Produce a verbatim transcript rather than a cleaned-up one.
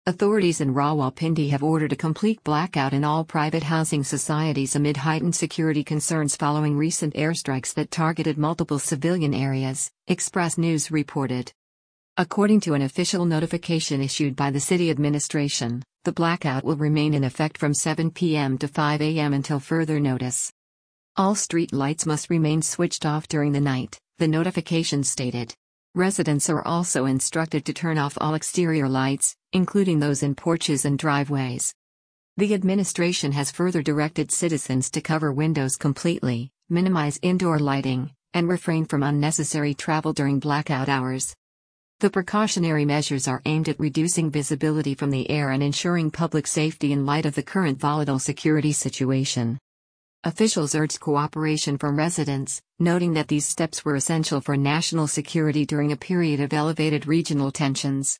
Authorities in Rawalpindi have ordered a complete blackout in all private housing societies amid heightened security concerns following recent airstrikes that targeted multiple civilian areas, Express News reported. According to an official notification issued by the city administration, the blackout will remain in effect from seven p m to five a m until further notice. All street lights must remain switched off during the night, the notification stated. Residents are also instructed to turn off all exterior lights, including those in porches and driveways. The administration has further directed citizens to cover windows completely, minimize indoor lighting, and refrain from unnecessary travel during blackout hours. The precautionary measures are aimed at reducing visibility from the air and ensuring public safety in light of the current volatile security situation. Officials urged cooperation from residents, noting that these steps were essential for national security during a period of elevated regional tensions.